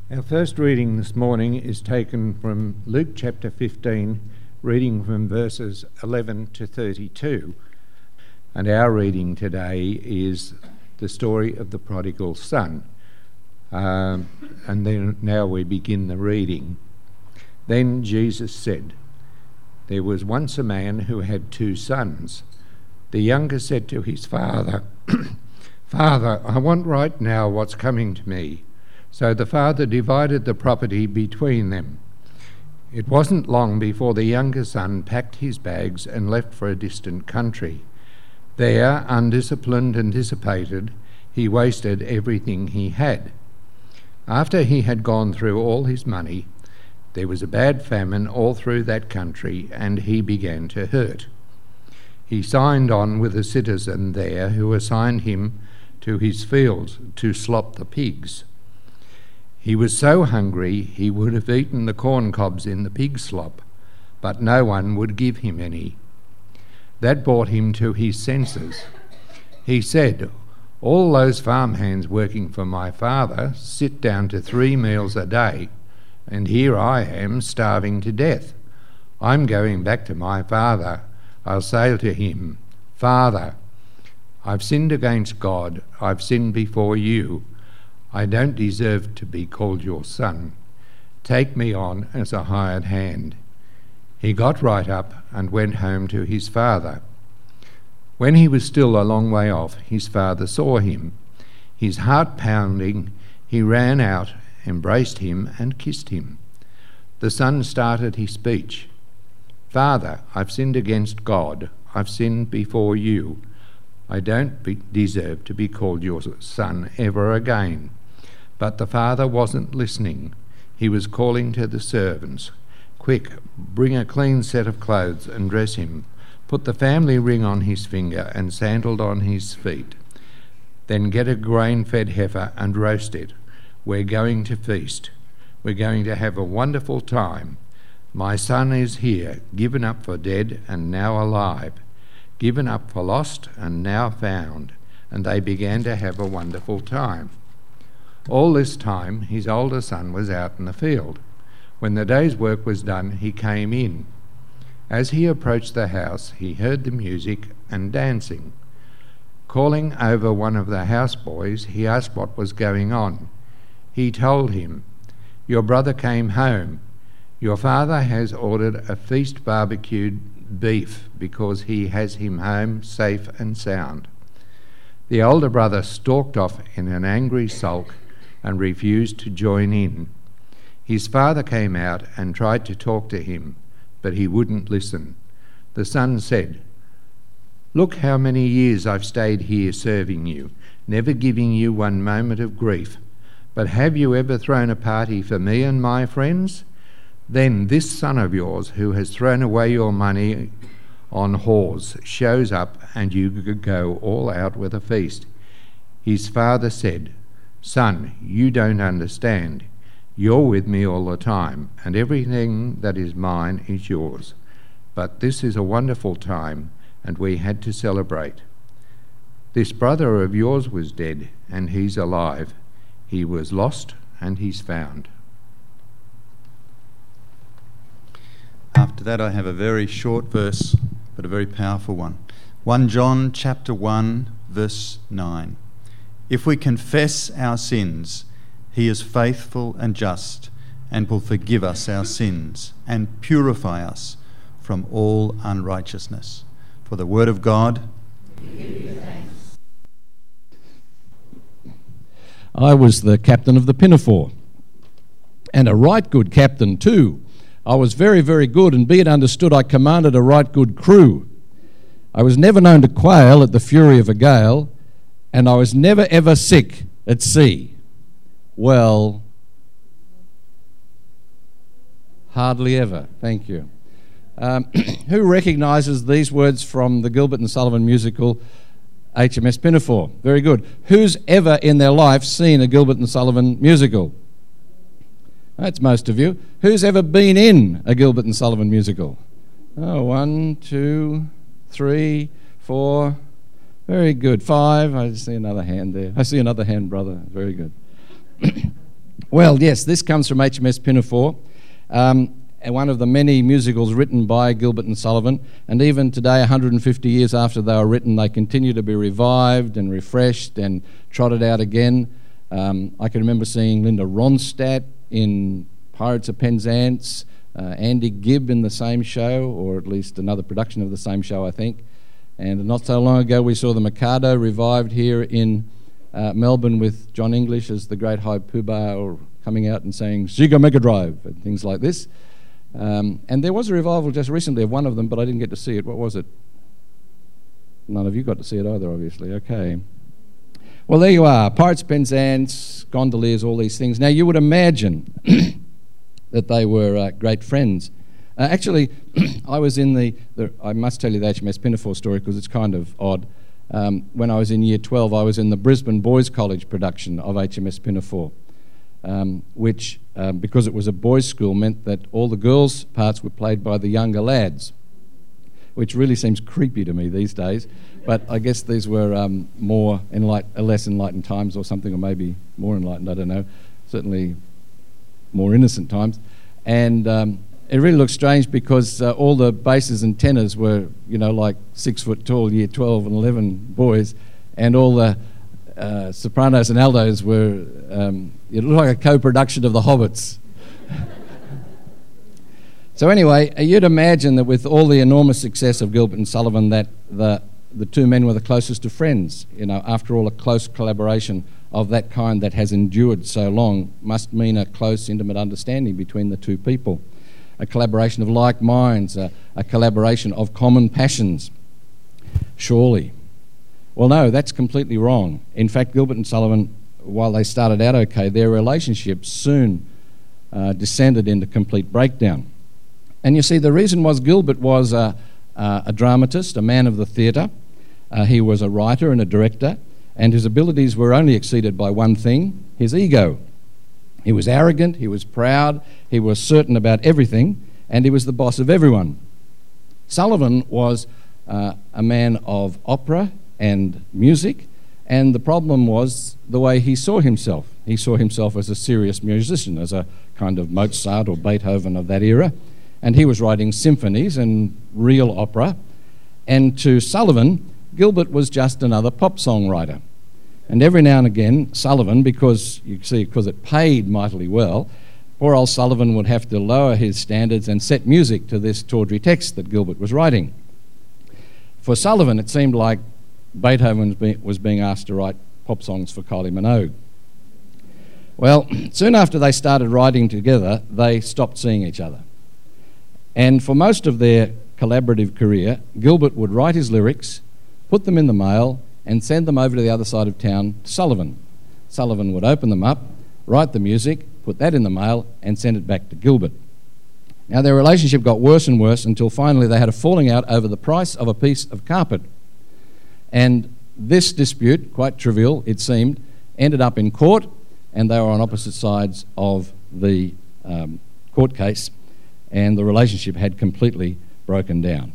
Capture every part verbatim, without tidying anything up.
Our first reading this morning is taken from Luke chapter fifteen, reading from verses eleven to thirty-two. And our reading today is the story of the prodigal son. Um, and then now we begin the reading. Then Jesus said, "There was once a man who had two sons. The younger said to his father, 'Father, I want right now what's coming to me.' So the father divided the property between them. It wasn't long before the younger son packed his bags and left for a distant country. There, undisciplined and dissipated, he wasted everything he had. After he had gone through all his money, there was a bad famine all through that country, and he began to hurt. He signed on with a citizen there who assigned him to his fields to slop the pigs. He was so hungry he would have eaten the corn cobs in the pig slop, but no one would give him any. That brought him to his senses. He said, 'All those farmhands working for my father sit down to three meals a day, and here I am starving to death. I'm going back to my father. I'll say to him, Father, I've sinned against God. I've sinned before you. I don't deserve to be called your son. Take me on as a hired hand.' He got right up and went home to his father. When he was still a long way off, his father saw him. His heart pounding, he ran out, embraced him and kissed him. The son started his speech. 'Father, I've sinned against God. I've sinned before you. I don't be- deserve to be called your son ever again.' But the father wasn't listening. He was calling to the servants, 'Quick, bring a clean set of clothes and dress him. Put the family ring on his finger and sandal on his feet. Then get a grain-fed heifer and roast it. We're going to feast. We're going to have a wonderful time. My son is here, given up for dead and now alive, given up for lost and now found.' And they began to have a wonderful time. All this time his older son was out in the field. When the day's work was done, he came in. As he approached the house, he heard the music and dancing. Calling over one of the houseboys, he asked what was going on. He told him, 'Your brother came home. Your father has ordered a feast barbecued beef because he has him home safe and sound.' The older brother stalked off in an angry sulk and refused to join in. His father came out and tried to talk to him, but he wouldn't listen. The son said, 'Look how many years I've stayed here serving you, never giving you one moment of grief. But have you ever thrown a party for me and my friends? Then this son of yours, who has thrown away your money on whores, shows up and you go all out with a feast.' His father said, 'Son, you don't understand. You're with me all the time, and everything that is mine is yours. But this is a wonderful time, and we had to celebrate. This brother of yours was dead, and he's alive. He was lost, and he's found.'" After that, I have a very short verse, but a very powerful one. First John chapter one, verse nine. "If we confess our sins, he is faithful and just, and will forgive us our sins and purify us from all unrighteousness." For the word of God. I was the captain of the Pinafore, and a right good captain too. I was very, very good, and be it understood, I commanded a right good crew. I was never known to quail at the fury of a gale, and I was never ever sick at sea. Well, hardly ever. Thank you. Um, who recognises these words from the Gilbert and Sullivan musical, H M S Pinafore? Very good. Who's ever in their life seen a Gilbert and Sullivan musical? That's most of you. Who's ever been in a Gilbert and Sullivan musical? Oh, one, two, three, four. Very good. Five. I see another hand there. I see another hand, brother. Very good. Well, yes, this comes from H M S Pinafore, um, and one of the many musicals written by Gilbert and Sullivan, and even today, one hundred fifty years after they were written, they continue to be revived and refreshed and trotted out again. Um, I can remember seeing Linda Ronstadt in Pirates of Penzance, uh, Andy Gibb in the same show, or at least another production of the same show, I think. And not so long ago, we saw the Mikado revived here in uh, Melbourne with John English as the great high poobah, or coming out and saying Sega Mega Drive and things like this. Um, and there was a revival just recently of one of them, but I didn't get to see it. What was it? None of you got to see it either, obviously. Okay. Well, there you are. Pirates of Penzance, Gondoliers, all these things. Now, you would imagine that they were uh, great friends. Uh, actually, I was in the, the, I must tell you the H M S Pinafore story because it's kind of odd. Um, when I was in year twelve, I was in the Brisbane Boys College production of H M S Pinafore, um, which, um, because it was a boys' school, meant that all the girls' parts were played by the younger lads, which really seems creepy to me these days. But I guess these were um, more enlight- less enlightened times or something, or maybe more enlightened, I don't know. Certainly more innocent times. And um, it really looks strange because uh, all the basses and tenors were, you know, like six foot tall year twelve and eleven boys, and all the uh, sopranos and altos were, um, it looked like a co-production of The Hobbits. So anyway, you'd imagine that with all the enormous success of Gilbert and Sullivan, that the the two men were the closest of friends. You know, after all, a close collaboration of that kind that has endured so long must mean a close, intimate understanding between the two people. A collaboration of like minds, a, a collaboration of common passions. Surely. Well, no, that's completely wrong. In fact, Gilbert and Sullivan, while they started out okay, their relationship soon uh, descended into complete breakdown. And you see, the reason was Gilbert was a, uh, a dramatist, a man of the theatre. Uh, he was a writer and a director, and his abilities were only exceeded by one thing, his ego. He was arrogant, he was proud, he was certain about everything, and he was the boss of everyone. Sullivan was uh, a man of opera and music, and the problem was the way he saw himself. He saw himself as a serious musician, as a kind of Mozart or Beethoven of that era, and he was writing symphonies and real opera. And to Sullivan, Gilbert was just another pop songwriter. And every now and again, Sullivan, because you see, because it paid mightily well, poor old Sullivan would have to lower his standards and set music to this tawdry text that Gilbert was writing. For Sullivan, it seemed like Beethoven was being asked to write pop songs for Kylie Minogue. Well, soon after they started writing together, they stopped seeing each other. And for most of their collaborative career, Gilbert would write his lyrics, put them in the mail, and send them over to the other side of town to Sullivan. Sullivan would open them up, write the music, put that in the mail, and send it back to Gilbert. Now, their relationship got worse and worse until finally they had a falling out over the price of a piece of carpet. And this dispute, quite trivial it seemed, ended up in court, and they were on opposite sides of the um, court case, and the relationship had completely broken down.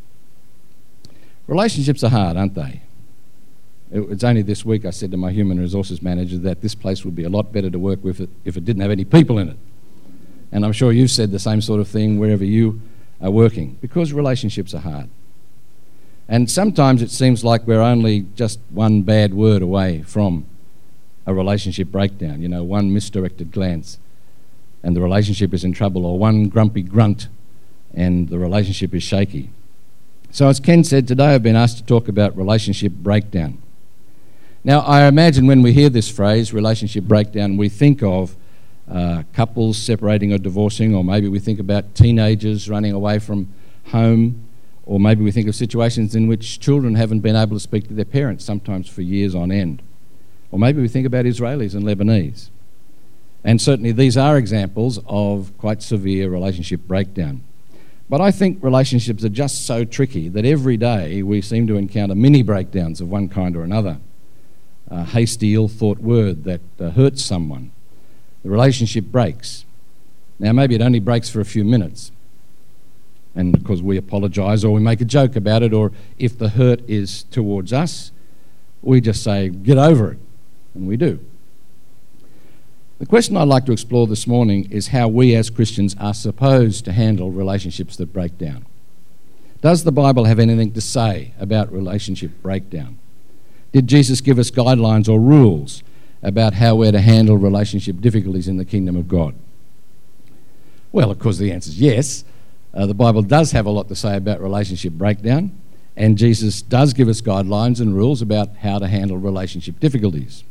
Relationships are hard, aren't they? It's only this week I said to my human resources manager that this place would be a lot better to work with if it didn't have any people in it. And I'm sure you've said the same sort of thing wherever you are working, because relationships are hard. And sometimes it seems like we're only just one bad word away from a relationship breakdown, you know, one misdirected glance and the relationship is in trouble, or one grumpy grunt and the relationship is shaky. So as Ken said, today I've been asked to talk about relationship breakdown. Now, I imagine when we hear this phrase, relationship breakdown, we think of uh, couples separating or divorcing, or maybe we think about teenagers running away from home, or maybe we think of situations in which children haven't been able to speak to their parents, sometimes for years on end. Or maybe we think about Israelis and Lebanese. And certainly these are examples of quite severe relationship breakdown. But I think relationships are just so tricky that every day we seem to encounter mini breakdowns of one kind or another. A hasty, ill-thought word that uh, hurts someone. The relationship breaks. Now, maybe it only breaks for a few minutes, and because we apologise or we make a joke about it, or if the hurt is towards us, we just say, get over it, and we do. The question I'd like to explore this morning is how we as Christians are supposed to handle relationships that break down. Does the Bible have anything to say about relationship breakdown? Did Jesus give us guidelines or rules about how we're to handle relationship difficulties in the kingdom of God? Well, of course, the answer is yes. Uh, the Bible does have a lot to say about relationship breakdown, and Jesus does give us guidelines and rules about how to handle relationship difficulties.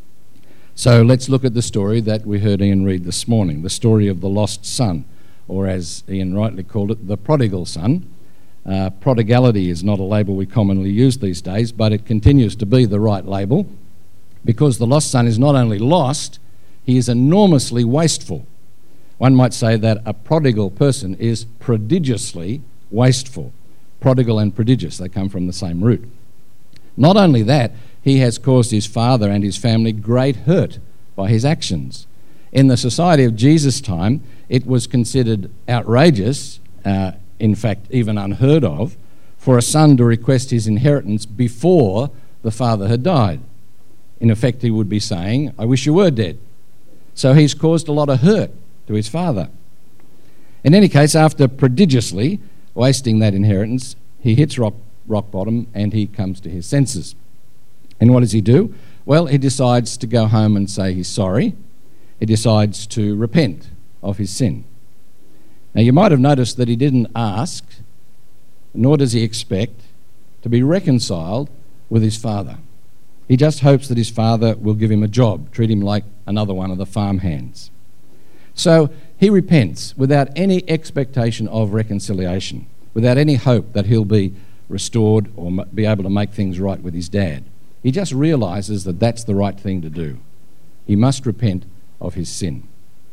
So let's look at the story that we heard Ian read this morning, the story of the lost son, or as Ian rightly called it, the prodigal son. Uh, prodigality is not a label we commonly use these days, but it continues to be the right label, because the lost son is not only lost, he is enormously wasteful. One might say that a prodigal person is prodigiously wasteful. Prodigal and prodigious, they come from the same root. Not only that, he has caused his father and his family great hurt by his actions. In the society of Jesus' time, it was considered outrageous, uh, in fact, even unheard of, for a son to request his inheritance before the father had died. In effect, he would be saying, I wish you were dead. So he's caused a lot of hurt to his father. In any case, after prodigiously wasting that inheritance, he hits rock, rock bottom and he comes to his senses. And what does he do? Well, he decides to go home and say he's sorry. He decides to repent of his sin. Now, you might have noticed that he didn't ask, nor does he expect, to be reconciled with his father. He just hopes that his father will give him a job, treat him like another one of the farmhands. So he repents without any expectation of reconciliation, without any hope that he'll be restored or be able to make things right with his dad. He just realises that that's the right thing to do. He must repent of his sin.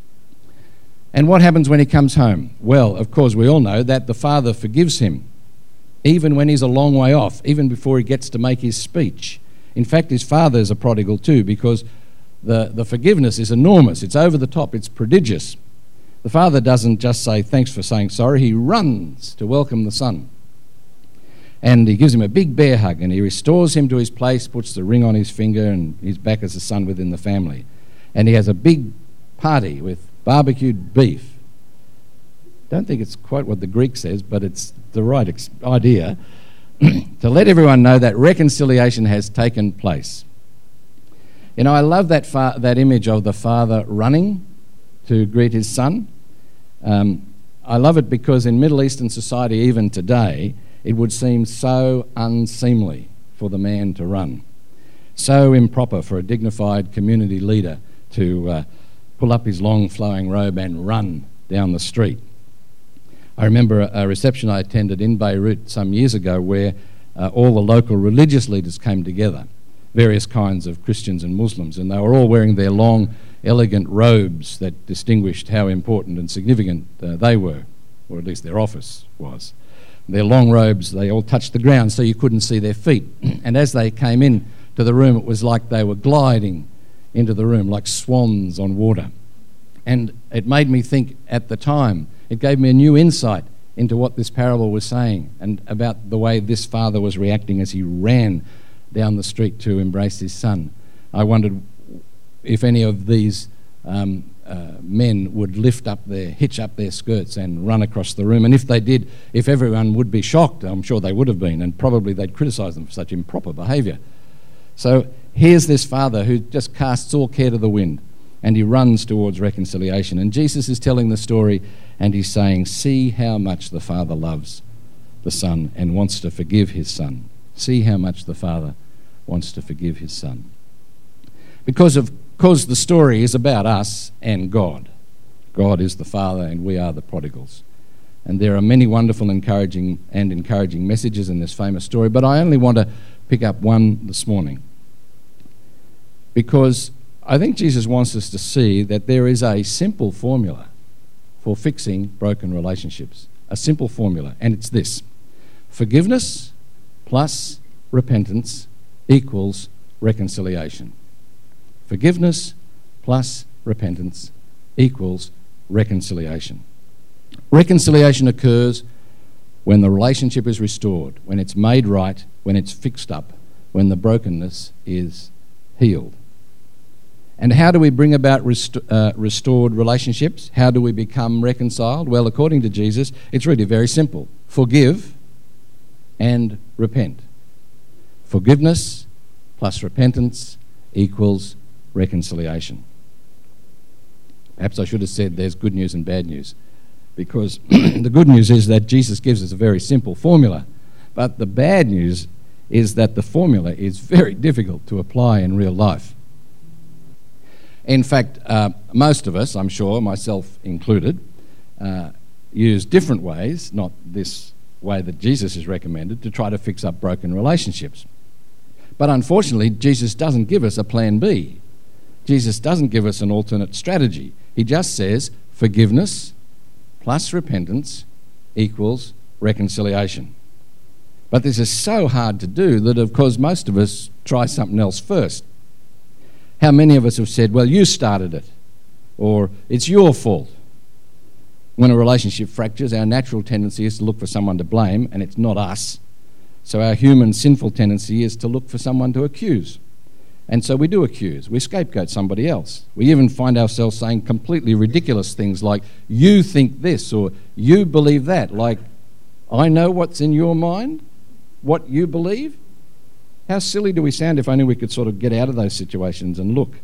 And what happens when he comes home? Well, of course, we all know that the father forgives him, even when he's a long way off, even before he gets to make his speech. In fact, his father is a prodigal too, because the, the forgiveness is enormous. It's over the top. It's prodigious. The father doesn't just say, thanks for saying sorry. He runs to welcome the son. And he gives him a big bear hug, and he restores him to his place, puts the ring on his finger, and he's back as a son within the family. And he has a big party with barbecued beef. Don't think it's quite what the Greek says, but it's the right ex- idea to let everyone know that reconciliation has taken place. You know, I love that fa- that image of the father running to greet his son. Um, I love it because in Middle Eastern society, even today, it would seem so unseemly for the man to run, so improper for a dignified community leader to uh, pull up his long flowing robe and run down the street. I remember a, a reception I attended in Beirut some years ago where uh, all the local religious leaders came together, various kinds of Christians and Muslims, and they were all wearing their long, elegant robes that distinguished how important and significant uh, they were, or at least their office was. Their long robes, they all touched the ground so you couldn't see their feet. And as they came in to the room, it was like they were gliding into the room like swans on water. And it made me think at the time, it gave me a new insight into what this parable was saying and about the way this father was reacting as he ran down the street to embrace his son. I wondered if any of these um, uh, men would lift up their, hitch up their skirts and run across the room. And if they did, if everyone would be shocked, I'm sure they would have been, and probably they'd criticise them for such improper behaviour. So here's this father who just casts all care to the wind, and he runs towards reconciliation. And Jesus is telling the story, and he's saying, see how much the Father loves the Son and wants to forgive his Son. See how much the Father wants to forgive his Son. Because of course the story is about us and God. God is the Father and we are the prodigals. And there are many wonderful encouraging and encouraging messages in this famous story, but I only want to pick up one this morning. Because I think Jesus wants us to see that there is a simple formula for fixing broken relationships. A simple formula, and it's this. Forgiveness plus repentance equals reconciliation. Forgiveness plus repentance equals reconciliation. Reconciliation occurs when the relationship is restored, when it's made right, when it's fixed up, when the brokenness is healed. And how do we bring about rest- uh, restored relationships? How do we become reconciled? Well, according to Jesus, it's really very simple. Forgive and repent. Forgiveness plus repentance equals reconciliation. Perhaps I should have said there's good news and bad news, because the good news is that Jesus gives us a very simple formula, but the bad news is that the formula is very difficult to apply in real life. In fact, uh, most of us, I'm sure, myself included, uh, use different ways, not this way that Jesus has recommended, to try to fix up broken relationships. But unfortunately, Jesus doesn't give us a plan B. Jesus doesn't give us an alternate strategy. He just says forgiveness plus repentance equals reconciliation. But this is so hard to do that, of course, most of us try something else first. How many of us have said, well, you started it, or it's your fault? When a relationship fractures, our natural tendency is to look for someone to blame, and it's not us. So our human sinful tendency is to look for someone to accuse. And so we do accuse. We scapegoat somebody else. We even find ourselves saying completely ridiculous things like, you think this, or you believe that, like, I know what's in your mind, what you believe. How silly do we sound if only we could sort of get out of those situations and look.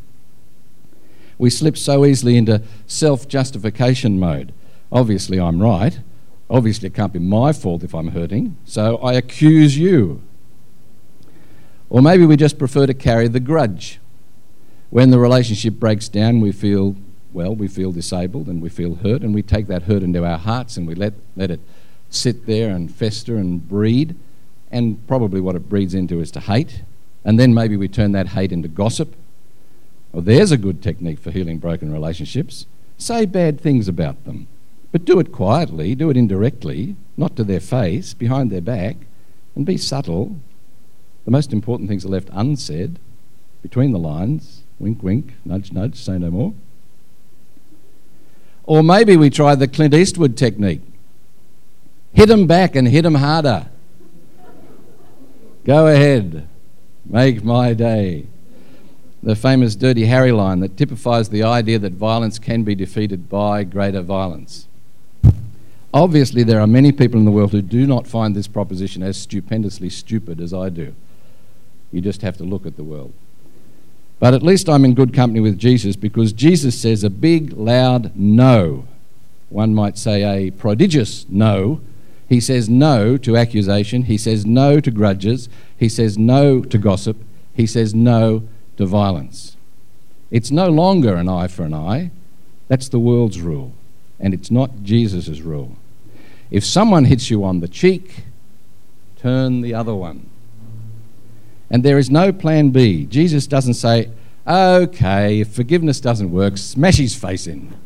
We slip so easily into self-justification mode. Obviously I'm right. Obviously it can't be my fault if I'm hurting, so I accuse you. Or maybe we just prefer to carry the grudge. When the relationship breaks down, we feel, well, we feel disabled and we feel hurt, and we take that hurt into our hearts and we let, let it sit there and fester and breed. And probably what it breeds into is to hate. And then maybe we turn that hate into gossip. Well, there's a good technique for healing broken relationships. Say bad things about them. But do it quietly, do it indirectly, not to their face, behind their back, and be subtle. The most important things are left unsaid, between the lines, wink, wink, nudge, nudge, say no more. Or maybe we try the Clint Eastwood technique. Hit them back and hit them harder. Go ahead, make my day. The famous Dirty Harry line that typifies the idea that violence can be defeated by greater violence. Obviously, there are many people in the world who do not find this proposition as stupendously stupid as I do. You just have to look at the world. But at least I'm in good company with Jesus, because Jesus says a big, loud no. One might say a prodigious no. He says no to accusation. He says no to grudges. He says no to gossip. He says no to violence. It's no longer an eye for an eye. That's the world's rule, and it's not Jesus' rule. If someone hits you on the cheek, turn the other one. And there is no plan B. Jesus doesn't say, okay, if forgiveness doesn't work, smash his face in.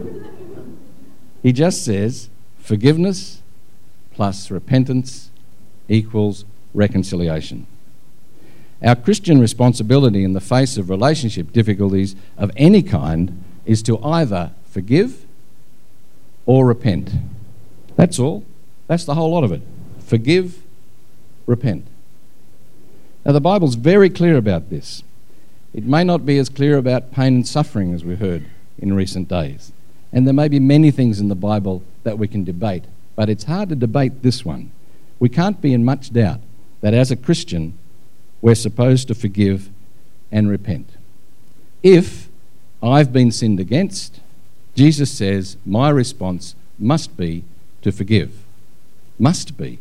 He just says, forgiveness plus repentance equals reconciliation. Our Christian responsibility in the face of relationship difficulties of any kind is to either forgive or repent. That's all. That's the whole lot of it. Forgive, repent. Now, the Bible's very clear about this. It may not be as clear about pain and suffering as we heard in recent days. And there may be many things in the Bible that we can debate, but it's hard to debate this one. We can't be in much doubt that as a Christian, we're supposed to forgive and repent. If I've been sinned against, Jesus says my response must be to forgive. Must be.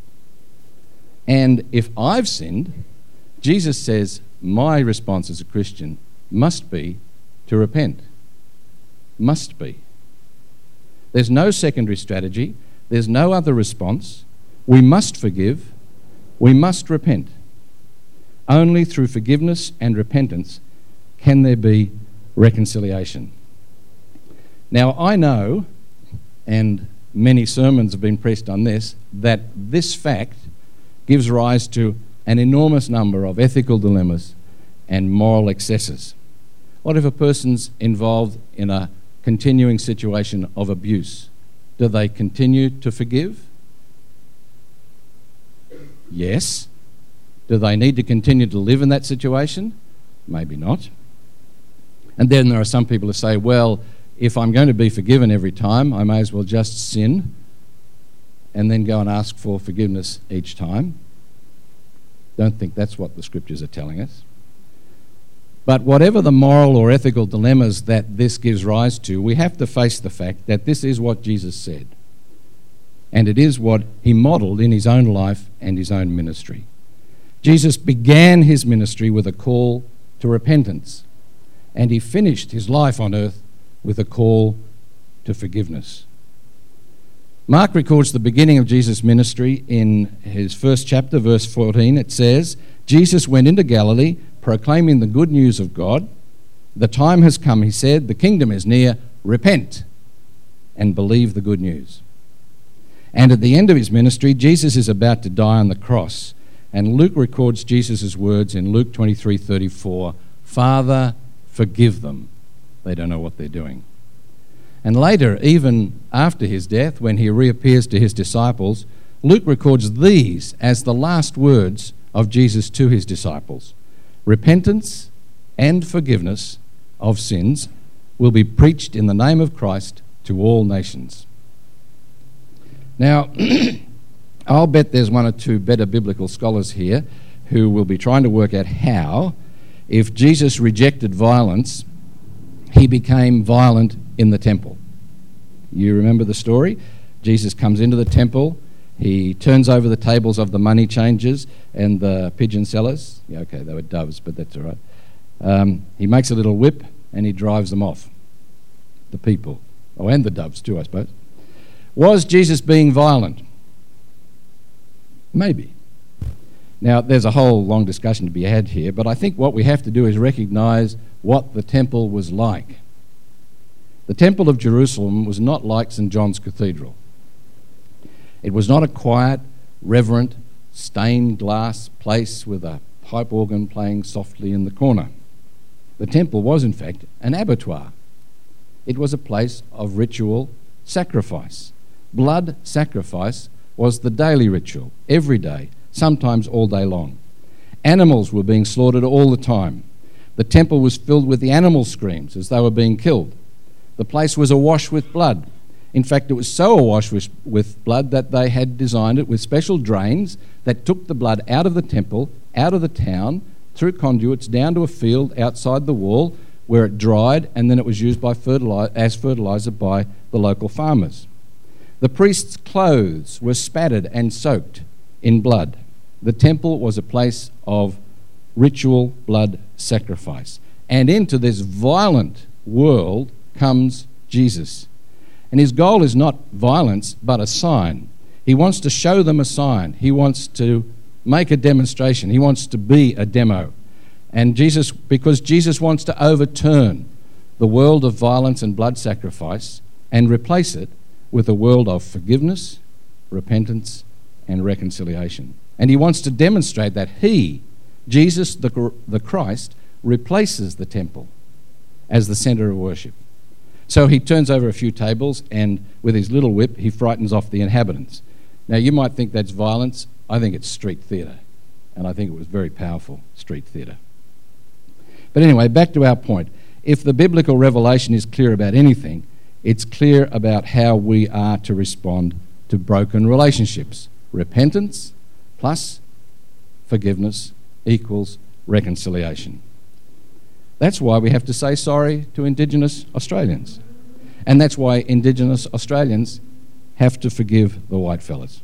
And if I've sinned, Jesus says my response as a Christian must be to repent. Must be. There's no secondary strategy. There's no other response. We must forgive. We must repent. Only through forgiveness and repentance can there be reconciliation. Now, I know, and many sermons have been preached on this, that this fact gives rise to an enormous number of ethical dilemmas and moral excesses. What if a person's involved in a continuing situation of abuse? Do they continue to forgive? Yes. Do they need to continue to live in that situation? Maybe not. And then there are some people who say, well, if I'm going to be forgiven every time, I may as well just sin and then go and ask for forgiveness each time. Don't think that's what the scriptures are telling us. But whatever the moral or ethical dilemmas that this gives rise to, we have to face the fact that this is what Jesus said. And it is what he modelled in his own life and his own ministry. Jesus began his ministry with a call to repentance, and he finished his life on earth with a call to forgiveness. Mark records the beginning of Jesus' ministry in his first chapter, verse fourteen. It says, Jesus went into Galilee, proclaiming the good news of God. The time has come, he said, the kingdom is near, repent and believe the good news. And at the end of his ministry, Jesus is about to die on the cross. And Luke records Jesus' words in Luke twenty-three thirty-four, Father, forgive them. They don't know what they're doing. And later, even after his death, when he reappears to his disciples, Luke records these as the last words of Jesus to his disciples. Repentance and forgiveness of sins will be preached in the name of Christ to all nations. Now, I'll bet there's one or two better biblical scholars here who will be trying to work out how, if Jesus rejected violence, he became violent in the temple. You remember the story? Jesus comes into the temple, he turns over the tables of the money changers and the pigeon sellers. Yeah, okay, they were doves, but that's all right. Um, he makes a little whip and he drives them off, the people. Oh, and the doves too, I suppose. Was Jesus being violent? Maybe. Now, there's a whole long discussion to be had here, but I think what we have to do is recognise what the temple was like. The Temple of Jerusalem was not like Saint John's Cathedral. It was not a quiet, reverent, stained glass place with a pipe organ playing softly in the corner. The temple was, in fact, an abattoir. It was a place of ritual sacrifice. Blood sacrifice was the daily ritual, every day, sometimes all day long. Animals were being slaughtered all the time. The temple was filled with the animal screams as they were being killed. The place was awash with blood. In fact, it was so awash with, with blood that they had designed it with special drains that took the blood out of the temple, out of the town, through conduits down to a field outside the wall where it dried, and then it was used by fertili- as fertiliser by the local farmers. The priests' clothes were spattered and soaked in blood. The temple was a place of ritual blood sacrifice. And into this violent world comes Jesus. And his goal is not violence, but a sign. He wants to show them a sign. He wants to make a demonstration. He wants to be a demo. And Jesus, because Jesus wants to overturn the world of violence and blood sacrifice and replace it with a world of forgiveness, repentance, and reconciliation. And he wants to demonstrate that he, Jesus the, the Christ, replaces the temple as the centre of worship. So he turns over a few tables and with his little whip he frightens off the inhabitants. Now you might think that's violence. I think it's street theatre, and I think it was very powerful street theatre. But anyway, back to our point. If the biblical revelation is clear about anything, it's clear about how we are to respond to broken relationships. Repentance plus forgiveness equals reconciliation. That's why we have to say sorry to Indigenous Australians. And that's why Indigenous Australians have to forgive the whitefellas.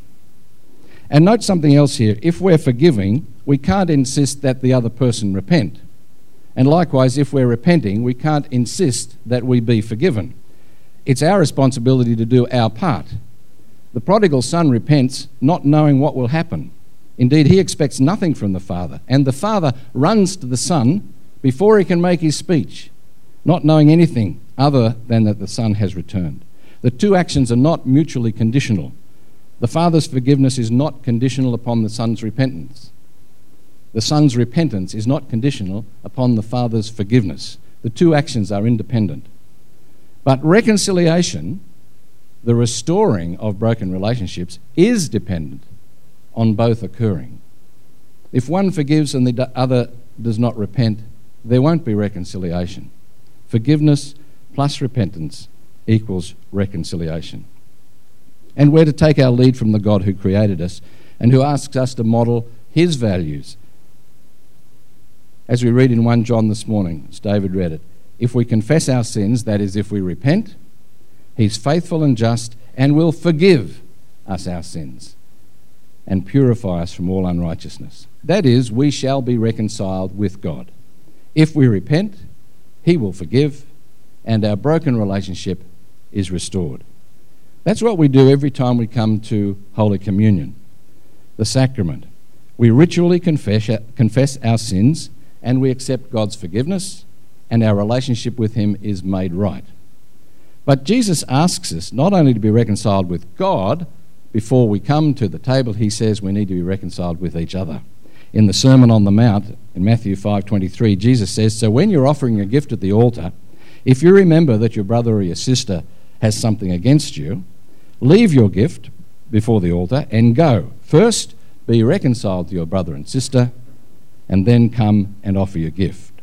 And note something else here. If we're forgiving, we can't insist that the other person repent. And likewise, if we're repenting, we can't insist that we be forgiven. It's our responsibility to do our part. The prodigal son repents, not knowing what will happen. Indeed, he expects nothing from the father. And the father runs to the son before he can make his speech, not knowing anything other than that the son has returned. The two actions are not mutually conditional. The father's forgiveness is not conditional upon the son's repentance. The son's repentance is not conditional upon the father's forgiveness. The two actions are independent. But reconciliation, the restoring of broken relationships, is dependent on both occurring. If one forgives and the other does not repent, there won't be reconciliation. Forgiveness plus repentance equals reconciliation. And we're to take our lead from the God who created us and who asks us to model his values. As we read in First John this morning, as David read it, if we confess our sins, that is, if we repent, he's faithful and just and will forgive us our sins and purify us from all unrighteousness. That is, we shall be reconciled with God. If we repent, he will forgive, and our broken relationship is restored. That's what we do every time we come to Holy Communion, the sacrament. We ritually confess, confess our sins, and we accept God's forgiveness, and our relationship with him is made right. But Jesus asks us not only to be reconciled with God. Before we come to the table, he says we need to be reconciled with each other. In the Sermon on the Mount, in Matthew five twenty-three, Jesus says, so when you're offering a gift at the altar, if you remember that your brother or your sister has something against you, leave your gift before the altar and go. First, be reconciled to your brother and sister, and then come and offer your gift.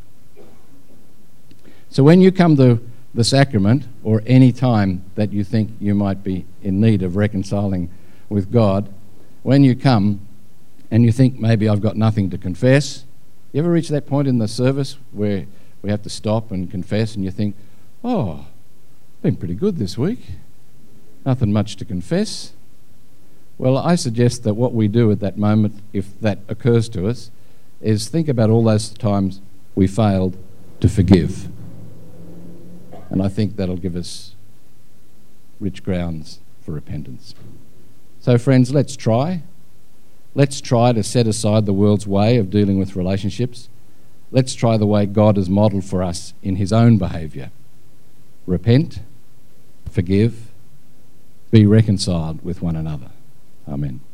So when you come to the sacrament, or any time that you think you might be in need of reconciling with God, when you come and you think maybe I've got nothing to confess, you ever reach that point in the service where we have to stop and confess and you think, oh, been pretty good this week, nothing much to confess? Well, I suggest that what we do at that moment, if that occurs to us, is think about all those times we failed to forgive. And I think that'll give us rich grounds for repentance. So friends, let's try. Let's try to set aside the world's way of dealing with relationships. Let's try the way God has modelled for us in his own behaviour. Repent, forgive, be reconciled with one another. Amen.